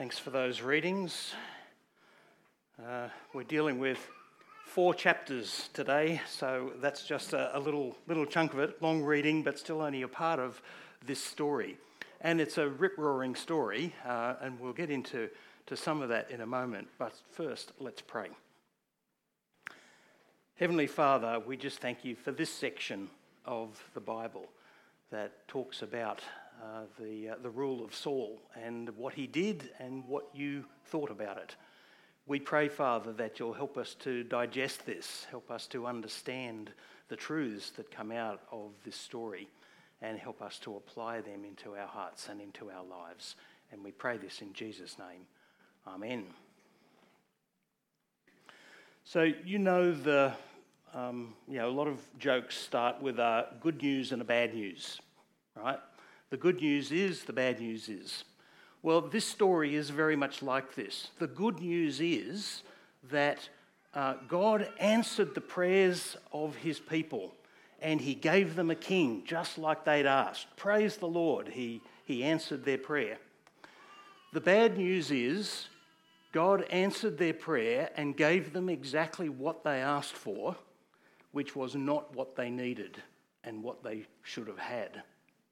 Thanks for those readings. We're dealing with 4 chapters today, so that's just a little chunk of it, long reading, but still only a part of this story. And it's a rip-roaring story, and we'll get into some of that in a moment. But first, let's pray. Heavenly Father, we just thank you for this section of the Bible that talks about the rule of Saul and what he did and what you thought about it. We pray, Father, that you'll help us to digest this, help us to understand the truths that come out of this story, and help us to apply them into our hearts and into our lives. And we pray this in Jesus' name. Amen. So you know a lot of jokes start with good news and a bad news, right? The good news is, the bad news is. Well, this story is very much like this. The good news is that God answered the prayers of his people and he gave them a king just like they'd asked. Praise the Lord, he answered their prayer. The bad news is God answered their prayer and gave them exactly what they asked for, which was not what they needed and what they should have had.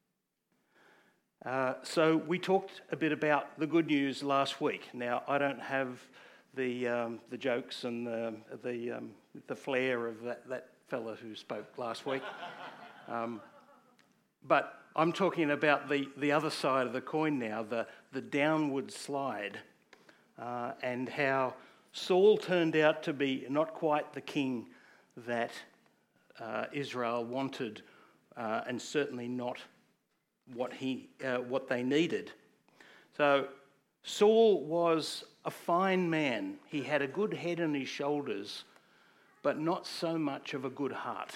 So we talked a bit about the good news last week. Now, I don't have the jokes and the flair of that fella who spoke last week, but I'm talking about the other side of the coin now, the downward slide, and how Saul turned out to be not quite the king that Israel wanted, and certainly not what they needed. So Saul was a fine man. He had a good head on his shoulders, but not so much of a good heart.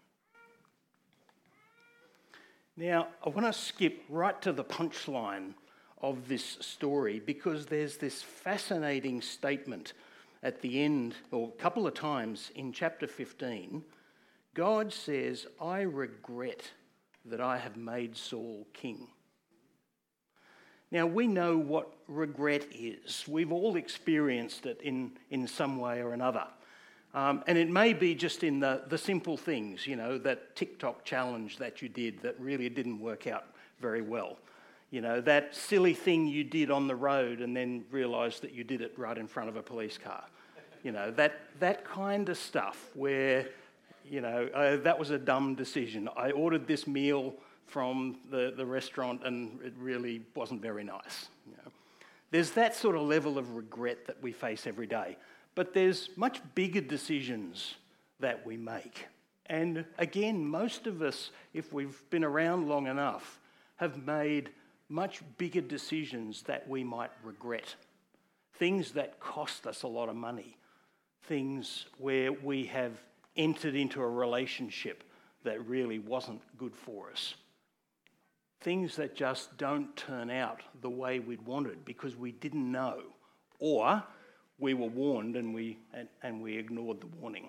Now, I want to skip right to the punchline of this story because there's this fascinating statement at the end, or a couple of times in chapter 15. God says, "I regret that I have made Saul king." Now, we know what regret is. We've all experienced it in some way or another. And it may be just in the simple things, that TikTok challenge that you did that really didn't work out very well. That silly thing you did on the road and then realised that you did it right in front of a police car. That kind of stuff where that was a dumb decision. I ordered this meal from the restaurant and it really wasn't very nice. There's that sort of level of regret that we face every day. But there's much bigger decisions that we make. And again, most of us, if we've been around long enough, have made much bigger decisions that we might regret. Things that cost us a lot of money. Things where we have entered into a relationship that really wasn't good for us. Things that just don't turn out the way we'd wanted because we didn't know, or we were warned and we ignored the warning.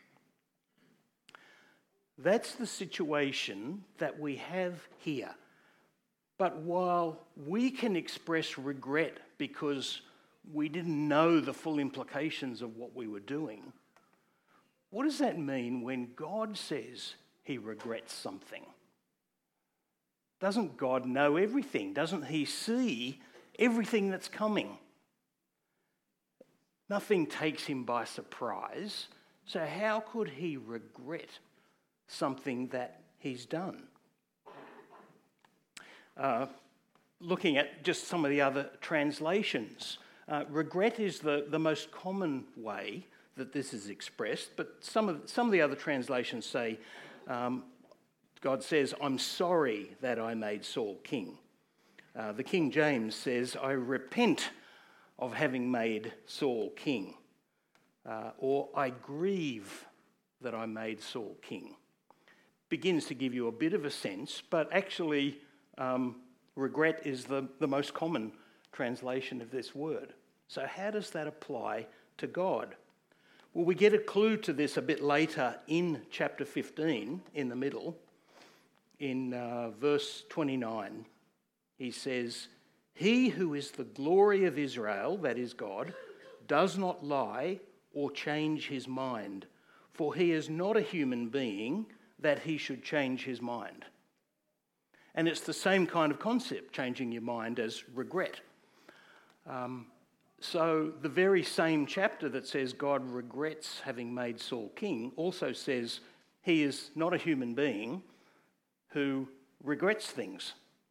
That's the situation that we have here. But while we can express regret because we didn't know the full implications of what we were doing, what does that mean when God says he regrets something? Doesn't God know everything? Doesn't he see everything that's coming? Nothing takes him by surprise. So how could he regret something that he's done? Looking at just some of the other translations, regret is the most common way that this is expressed, but some of the other translations say, God says, "I'm sorry that I made Saul king." The King James says, "I repent of having made Saul king," or "I grieve that I made Saul king." Begins to give you a bit of a sense, but actually regret is the most common translation of this word. So how does that apply to God? Well, we get a clue to this a bit later in chapter 15, in the middle. In verse 29, he says, He who is the glory of Israel, that is God, does not lie or change his mind, for he is not a human being that he should change his mind. And it's the same kind of concept, changing your mind, as regret. So the very same chapter that says God regrets having made Saul king also says he is not a human being who regrets things.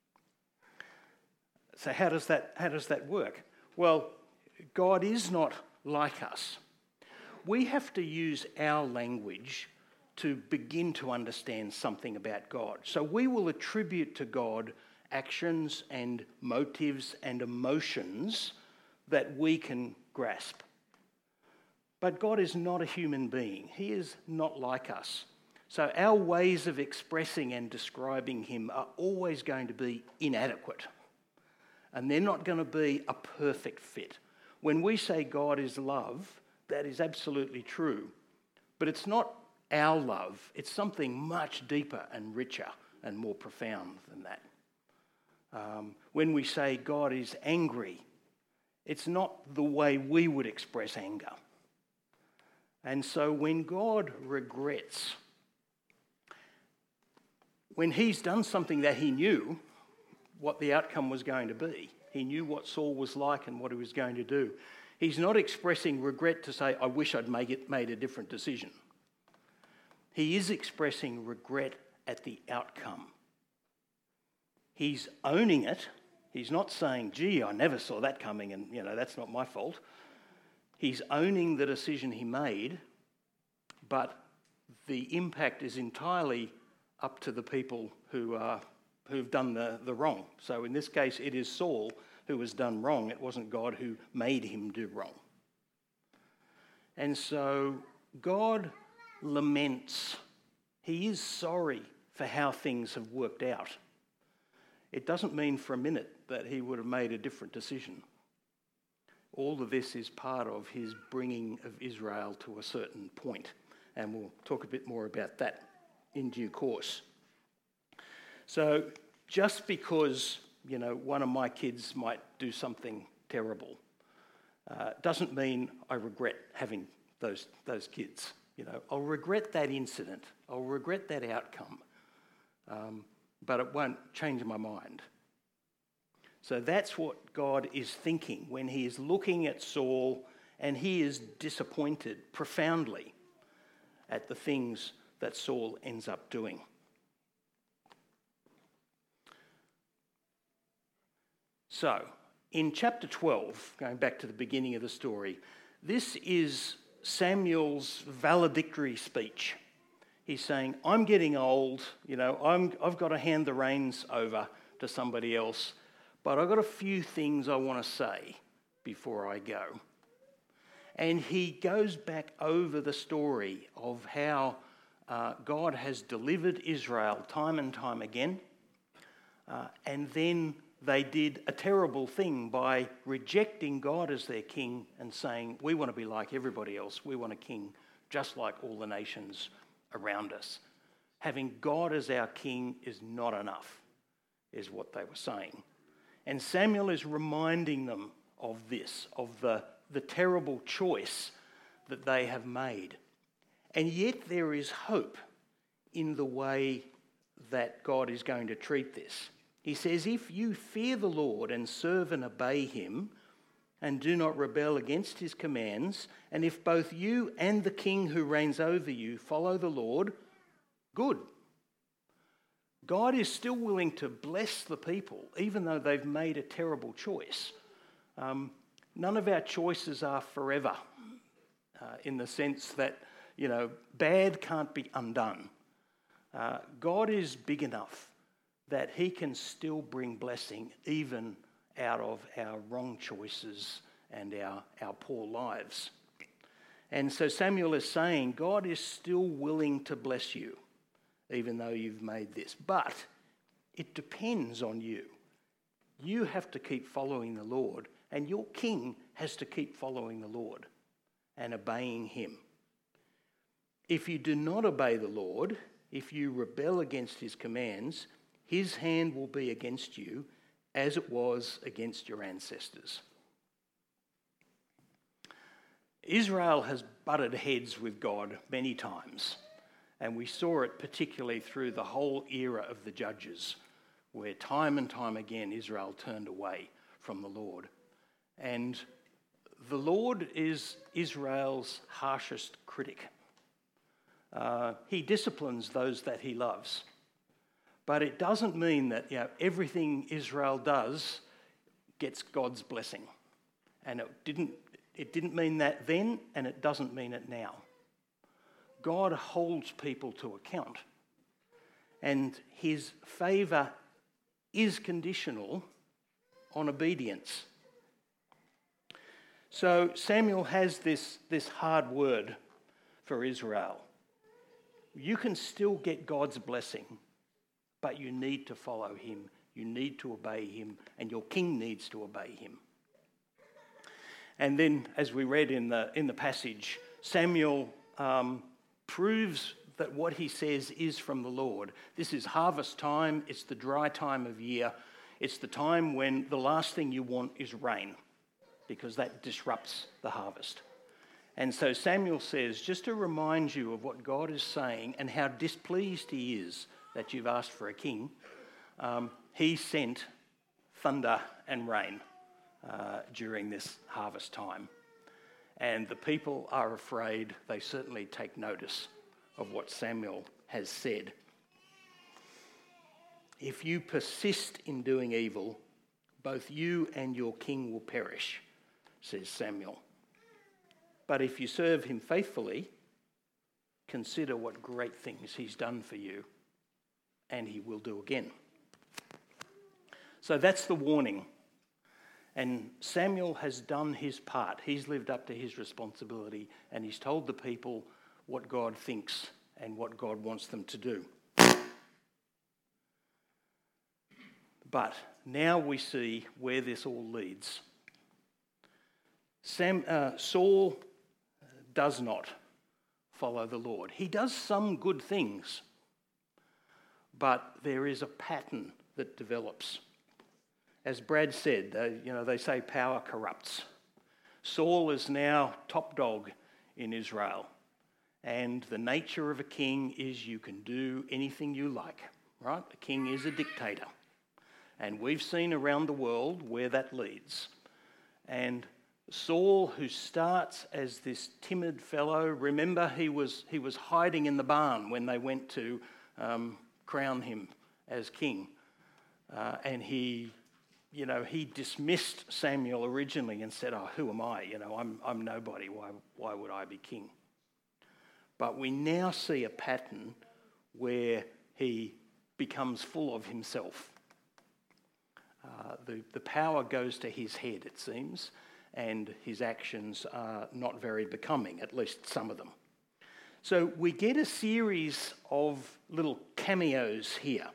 So how does that work? Well, God is not like us. We have to use our language to begin to understand something about God. So we will attribute to God actions and motives and emotions that we can grasp. But God is not a human being. He is not like us. So our ways of expressing and describing him are always going to be inadequate. And they're not going to be a perfect fit. When we say God is love, that is absolutely true. But it's not our love. It's something much deeper and richer and more profound than that. When we say God is angry, it's not the way we would express anger. And so when God regrets, when he's done something that he knew what the outcome was going to be, he knew what Saul was like and what he was going to do, he's not expressing regret to say, I wish I'd made a different decision. He is expressing regret at the outcome. He's owning it. He's not saying, gee, I never saw that coming and, that's not my fault. He's owning the decision he made, but the impact is entirely up to the people who've done the wrong. So in this case, it is Saul who has done wrong. It wasn't God who made him do wrong. And so God laments. He is sorry for how things have worked out. It doesn't mean for a minute that he would have made a different decision. All of this is part of his bringing of Israel to a certain point. And we'll talk a bit more about that in due course. So just because, one of my kids might do something terrible doesn't mean I regret having those kids. I'll regret that incident. I'll regret that outcome. But it won't change my mind. So that's what God is thinking when he is looking at Saul, and he is disappointed profoundly at the things that Saul ends up doing. So, in chapter 12, going back to the beginning of the story, this is Samuel's valedictory speech. He's saying, I'm getting old, I've got to hand the reins over to somebody else, but I've got a few things I want to say before I go. And he goes back over the story of how God has delivered Israel time and time again, and then they did a terrible thing by rejecting God as their king and saying, we want to be like everybody else. We want a king just like all the nations around us. Having God as our king is not enough, is what they were saying. And Samuel is reminding them of this, of the terrible choice that they have made. And yet there is hope in the way that God is going to treat this. He says, if you fear the Lord and serve and obey him and do not rebel against his commands, and if both you and the king who reigns over you follow the Lord, good. God is still willing to bless the people, even though they've made a terrible choice. None of our choices are forever, in the sense that, bad can't be undone. God is big enough that he can still bring blessing even out of our wrong choices and our poor lives. And so Samuel is saying, God is still willing to bless you, even though you've made this. But it depends on you. You have to keep following the Lord, and your king has to keep following the Lord and obeying him. If you do not obey the Lord, if you rebel against his commands, his hand will be against you, as it was against your ancestors. Israel has butted heads with God many times, and we saw it particularly through the whole era of the Judges, where time and time again Israel turned away from the Lord. And the Lord is Israel's harshest critic. He disciplines those that he loves. But it doesn't mean that everything Israel does gets God's blessing. And it didn't mean that then, and it doesn't mean it now. God holds people to account. And his favour is conditional on obedience. So Samuel has this hard word for Israel. You can still get God's blessing, but you need to follow him. You need to obey him, and your king needs to obey him. And then, as we read in the passage, Samuel proves that what he says is from the Lord. This is harvest time. It's the dry time of year. It's the time when the last thing you want is rain, because that disrupts the harvest. And so Samuel says, just to remind you of what God is saying and how displeased he is that you've asked for a king, he sent thunder and rain during this harvest time. And the people are afraid. They certainly take notice of what Samuel has said. If you persist in doing evil, both you and your king will perish, says Samuel. But if you serve him faithfully, consider what great things he's done for you, and he will do again. So that's the warning. And Samuel has done his part. He's lived up to his responsibility, and he's told the people what God thinks and what God wants them to do. But now we see where this all leads. Saul does not follow the Lord. He does some good things, but there is a pattern that develops. As Brad said, they say power corrupts. Saul is now top dog in Israel, and the nature of a king is you can do anything you like, right? A king is a dictator, and we've seen around the world where that leads. And Saul, who starts as this timid fellow, remember he was hiding in the barn when they went to crown him as king, and he dismissed Samuel originally and said, "Oh, who am I? I'm nobody. Why would I be king?" But we now see a pattern where he becomes full of himself. The power goes to his head, it seems, and his actions are not very becoming, at least some of them. So we get a series of little cameos here,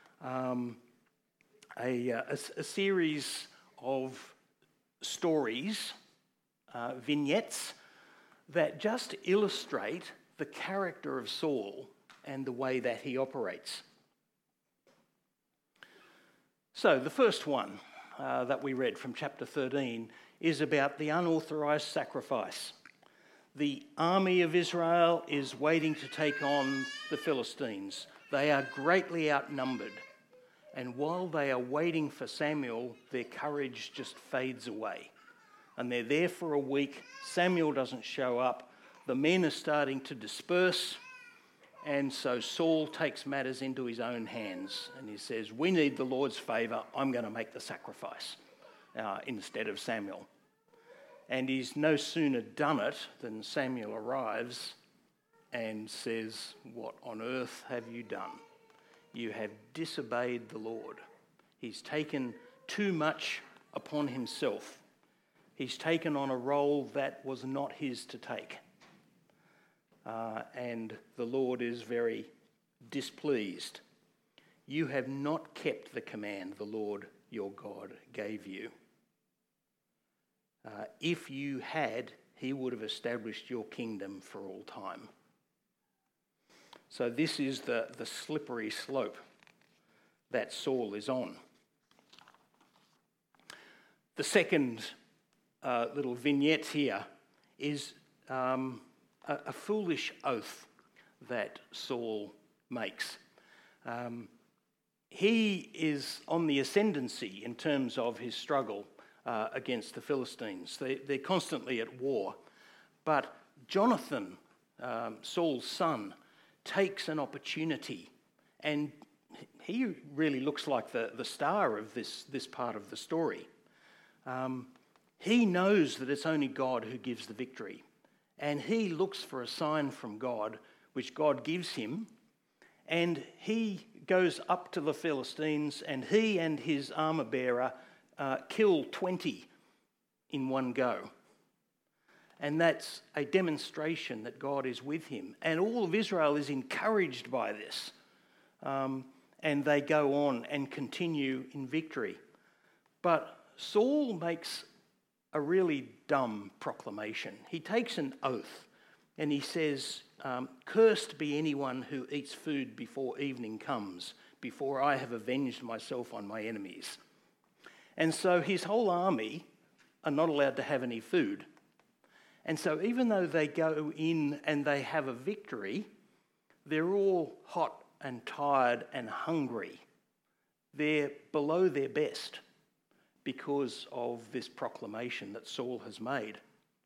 a series of stories, vignettes, that just illustrate the character of Saul and the way that he operates. So the first one that we read from chapter 13 is about the unauthorised sacrifice. The army of Israel is waiting to take on the Philistines. They are greatly outnumbered. And while they are waiting for Samuel, their courage just fades away. And they're there for a week. Samuel doesn't show up. The men are starting to disperse. And so Saul takes matters into his own hands. And he says, "We need the Lord's favour. I'm going to make the sacrifice instead of Samuel." And he's no sooner done it than Samuel arrives and says, "What on earth have you done? You have disobeyed the Lord." He's taken too much upon himself. He's taken on a role that was not his to take. And the Lord is very displeased. "You have not kept the command the Lord your God gave you. If you had, he would have established your kingdom for all time." So this is the slippery slope that Saul is on. The second little vignette here is a foolish oath that Saul makes. He is on the ascendancy in terms of his struggle against the Philistines. They're constantly at war. But Jonathan, Saul's son, takes an opportunity, and he really looks like the star of this part of the story. He knows that it's only God who gives the victory, and he looks for a sign from God, which God gives him, and he goes up to the Philistines, and he and his armour bearer kill 20 in one go. And that's a demonstration that God is with him. And all of Israel is encouraged by this. And they go on and continue in victory. But Saul makes a really dumb proclamation. He takes an oath and he says, "Cursed be anyone who eats food before evening comes, before I have avenged myself on my enemies." And so his whole army are not allowed to have any food. And so even though they go in and they have a victory, they're all hot and tired and hungry. They're below their best because of this proclamation that Saul has made.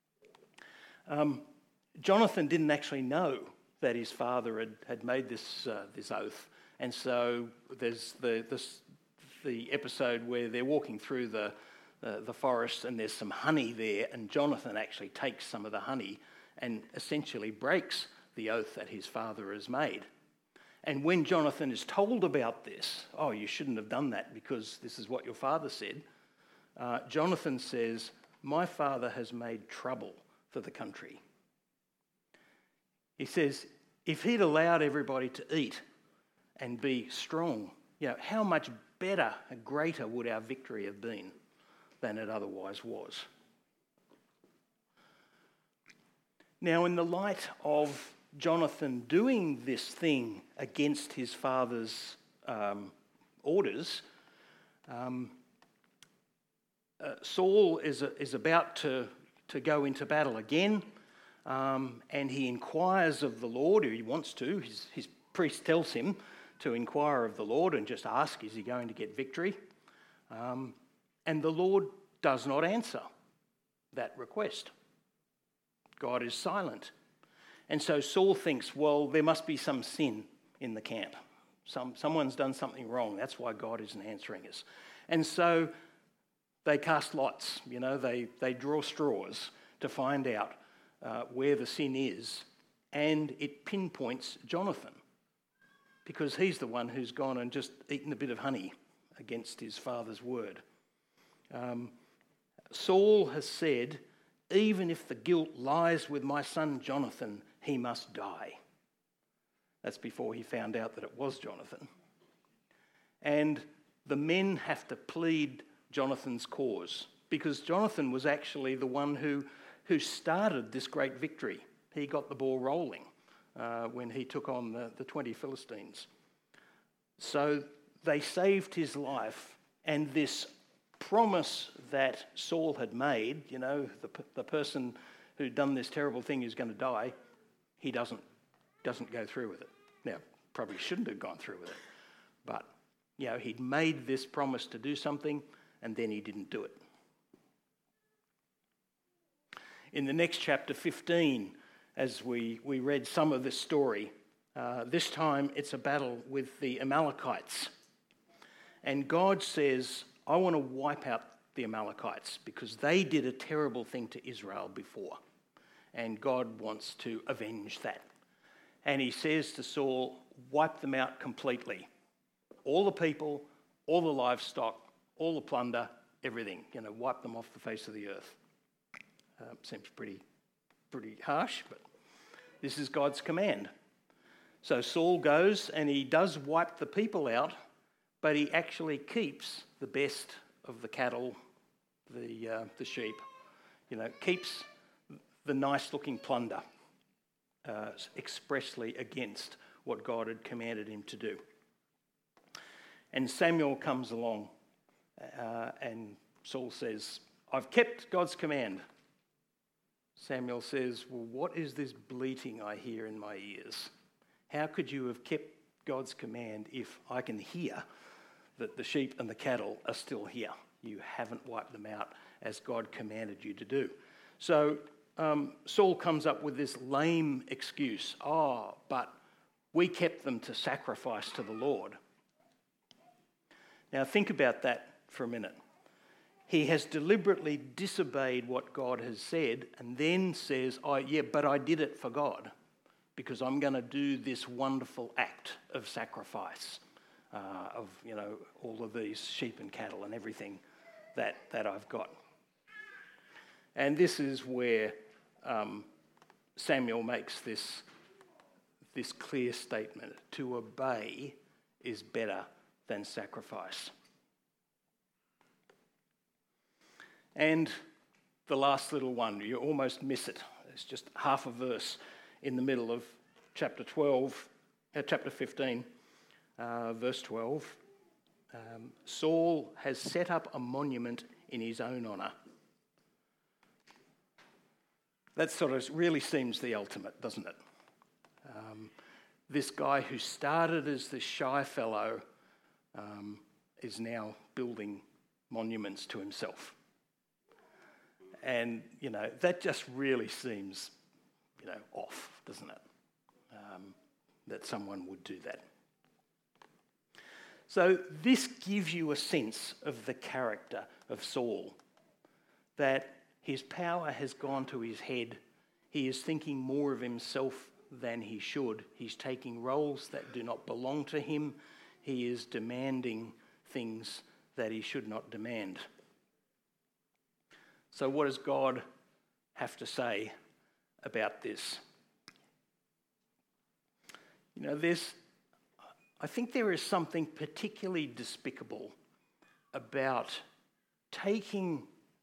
Jonathan didn't actually know that his father had made this oath. And so there's the episode where they're walking through the forest and there's some honey there, and Jonathan actually takes some of the honey and essentially breaks the oath that his father has made. And when Jonathan is told about this, "Oh, you shouldn't have done that because this is what your father said," Jonathan says, "My father has made trouble for the country." He says, if he'd allowed everybody to eat and be strong, how much better and greater would our victory have been than it otherwise was. Now, in the light of Jonathan doing this thing against his father's orders, Saul is about to go into battle again, and he inquires of the Lord, or he wants to. His priest tells him to inquire of the Lord and just ask, is he going to get victory? And the Lord does not answer that request. God is silent. And so Saul thinks, well, there must be some sin in the camp. Someone's done something wrong. That's why God isn't answering us. And so they cast lots. They draw straws to find out where the sin is. And it pinpoints Jonathan, because he's the one who's gone and just eaten a bit of honey against his father's word. Saul has said, even if the guilt lies with my son Jonathan, he must die. That's before he found out that it was Jonathan. And the men have to plead Jonathan's cause, because Jonathan was actually the one who started this great victory. He got the ball rolling when he took on the 20 Philistines. So they saved his life, and this promise that Saul had made, the person who'd done this terrible thing is going to die, he doesn't go through with it. Now, probably shouldn't have gone through with it, but he'd made this promise to do something, and then he didn't do it. In the next chapter 15, as we read some of this story, this time it's a battle with the Amalekites. And God says, I want to wipe out the Amalekites because they did a terrible thing to Israel before. And God wants to avenge that. And he says to Saul, wipe them out completely. All the people, all the livestock, all the plunder, everything. Wipe them off the face of the earth. Seems pretty harsh, but this is God's command. So Saul goes and he does wipe the people out, but he actually keeps the best of the cattle, the sheep, keeps the nice-looking plunder expressly against what God had commanded him to do. And Samuel comes along and Saul says, I've kept God's command. Samuel says, well, what is this bleating I hear in my ears? How could you have kept God's command if I can hear that the sheep and the cattle are still here? You haven't wiped them out as God commanded you to do. So Saul comes up with this lame excuse. But we kept them to sacrifice to the Lord. Now think about that for a minute. He has deliberately disobeyed what God has said and then says, but I did it for God because I'm going to do this wonderful act of sacrifice of all of these sheep and cattle and everything that I've got. And this is where Samuel makes this clear statement: to obey is better than sacrifice. And the last little one, you almost miss it. It's just half a verse in the middle of chapter 15, verse 12. Saul has set up a monument in his own honour. That sort of really seems the ultimate, doesn't it? This guy who started as this shy fellow is now building monuments to himself. And, that just really seems, off, doesn't it? That someone would do that. So this gives you a sense of the character of Saul, that his power has gone to his head. He is thinking more of himself than he should. He's taking roles that do not belong to him. He is demanding things that he should not demand. So what does God have to say about this? I think there is something particularly despicable about taking,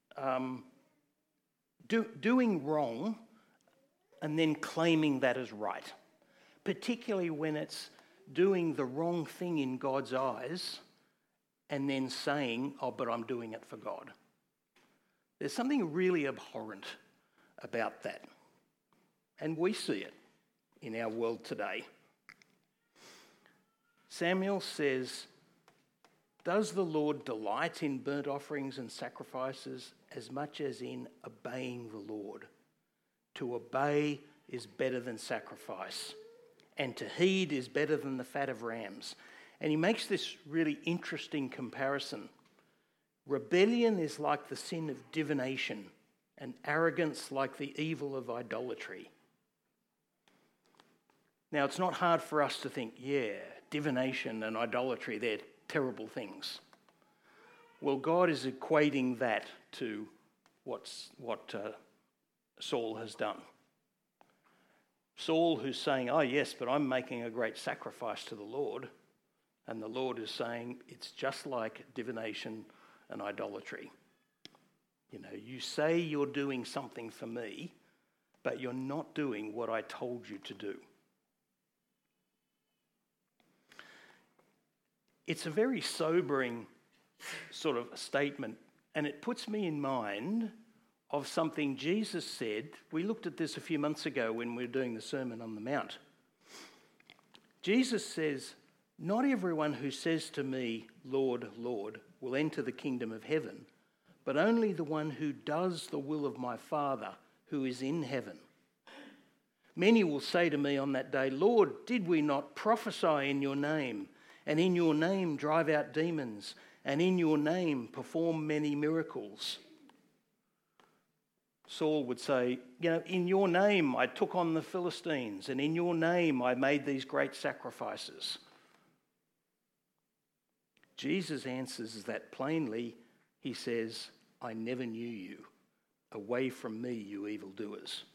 doing wrong and then claiming that as right, particularly when it's doing the wrong thing in God's eyes and then saying, but I'm doing it for God. There's something really abhorrent about that. And we see it in our world today. Samuel says, does the Lord delight in burnt offerings and sacrifices as much as in obeying the Lord? To obey is better than sacrifice, and to heed is better than the fat of rams. And he makes this really interesting comparison. Rebellion is like the sin of divination, and arrogance like the evil of idolatry. Now, it's not hard for us to think, divination and idolatry, they're terrible things. Well, God is equating that to what Saul has done. Saul, who's saying, yes, but I'm making a great sacrifice to the Lord. And the Lord is saying, it's just like divination and idolatry. You say you're doing something for me, but you're not doing what I told you to do. It's a very sobering sort of statement, and it puts me in mind of something Jesus said. We looked at this a few months ago when we were doing the Sermon on the Mount. Jesus says, not everyone who says to me, Lord, Lord, will enter the kingdom of heaven, but only the one who does the will of my Father who is in heaven. Many will say to me on that day, Lord, did we not prophesy in your name, and in your name drive out demons, and in your name perform many miracles? Saul would say, in your name I took on the Philistines, and in your name I made these great sacrifices. Jesus answers that plainly. He says, I never knew you. Away from me, you evildoers.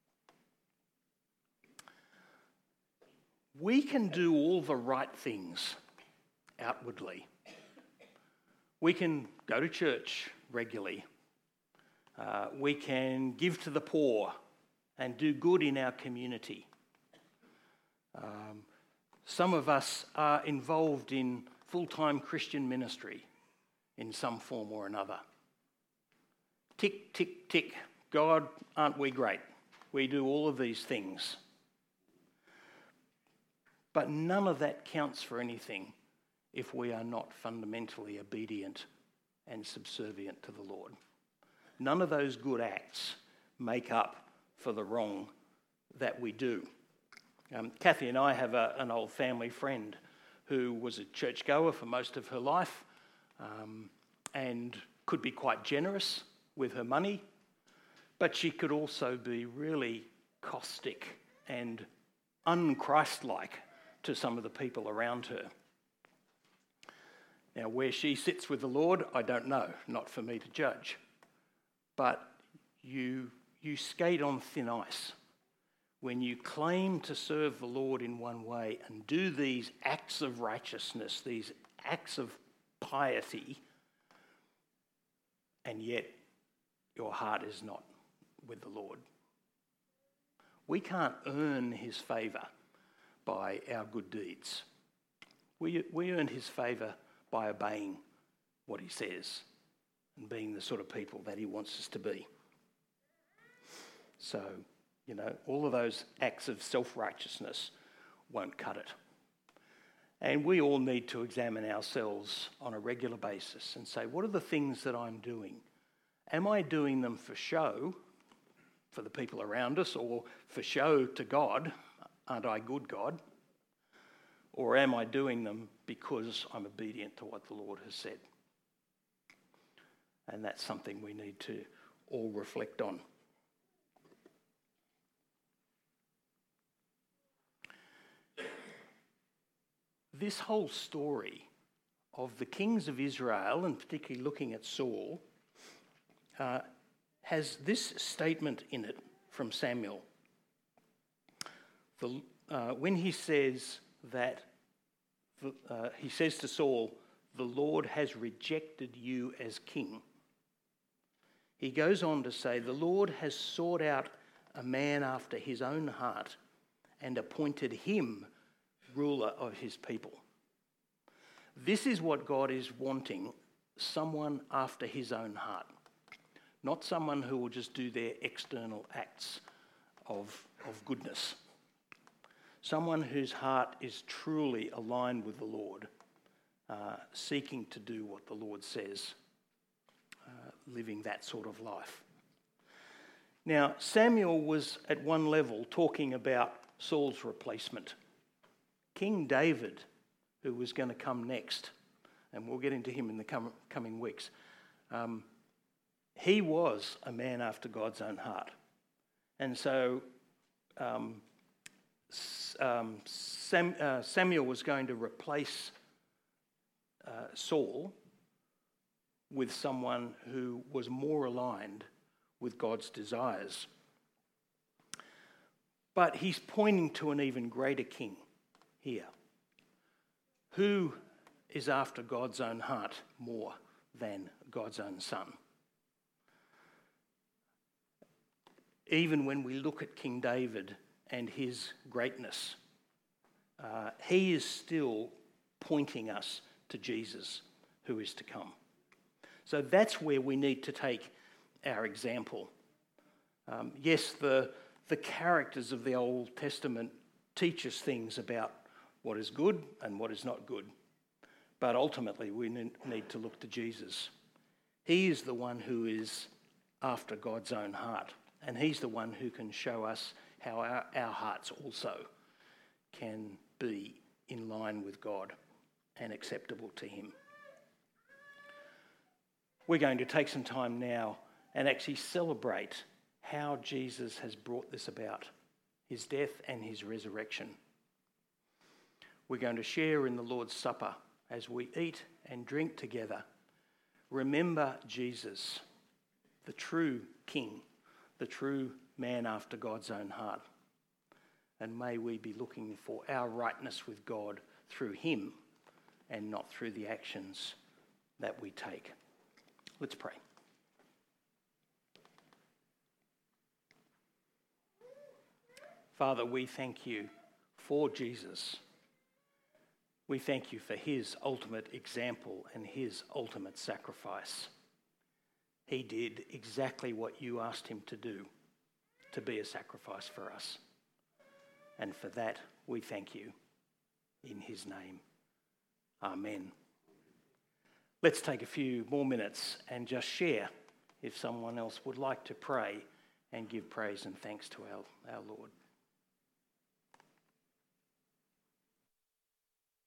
We can do all the right things outwardly. We can go to church regularly. We can give to the poor and do good in our community. Some of us are involved in full-time Christian ministry in some form or another. tick, tick, tick. God, aren't we great? We do all of these things. But none of that counts for anything if we are not fundamentally obedient and subservient to the Lord. None of those good acts make up for the wrong that we do. Kathy and I have an old family friend who was a churchgoer for most of her life and could be quite generous with her money, but she could also be really caustic and un-Christ-like to some of the people around her. Now, where she sits with the Lord, I don't know, not for me to judge. But you skate on thin ice when you claim to serve the Lord in one way and do these acts of righteousness, these acts of piety, and yet your heart is not with the Lord. We can't earn his favour by our good deeds. We earn his favour by obeying what he says and being the sort of people that he wants us to be. So, all of those acts of self-righteousness won't cut it. And we all need to examine ourselves on a regular basis and say, what are the things that I'm doing? Am I doing them for show, for the people around us, or for show to God? Aren't I good, God? Or am I doing them because I'm obedient to what the Lord has said? And that's something we need to all reflect on. This whole story of the kings of Israel, and particularly looking at Saul, has this statement in it from Samuel. When he says that, he says to Saul, "The Lord has rejected you as king." He goes on to say, "The Lord has sought out a man after his own heart and appointed him ruler of his people." This is what God is wanting, someone after his own heart. Not someone who will just do their external acts of goodness. Someone whose heart is truly aligned with the Lord, seeking to do what the Lord says, living that sort of life. Now, Samuel was at one level talking about Saul's replacement. King David, who was going to come next, and we'll get into him in the coming weeks, he was a man after God's own heart. And so Samuel was going to replace Saul with someone who was more aligned with God's desires. But he's pointing to an even greater king here, who is after God's own heart more than God's own son. Even when we look at King David and his greatness, he is still pointing us to Jesus, who is to come. So that's where we need to take our example. Yes, the characters of the Old Testament teach us things about what is good and what is not good. But ultimately, we need to look to Jesus. He is the one who is after God's own heart. And he's the one who can show us how our hearts also can be in line with God and acceptable to him. We're going to take some time now and actually celebrate how Jesus has brought this about, his death and his resurrection. We're going to share in the Lord's Supper as we eat and drink together. Remember Jesus, the true King, the true man after God's own heart. And may we be looking for our rightness with God through him and not through the actions that we take. Let's pray. Father, we thank you for Jesus. We thank you for his ultimate example and his ultimate sacrifice. he did exactly what you asked him to do, to be a sacrifice for us. And for that, we thank you in his name. Amen. Let's take a few more minutes and just share if someone else would like to pray and give praise and thanks to our Lord.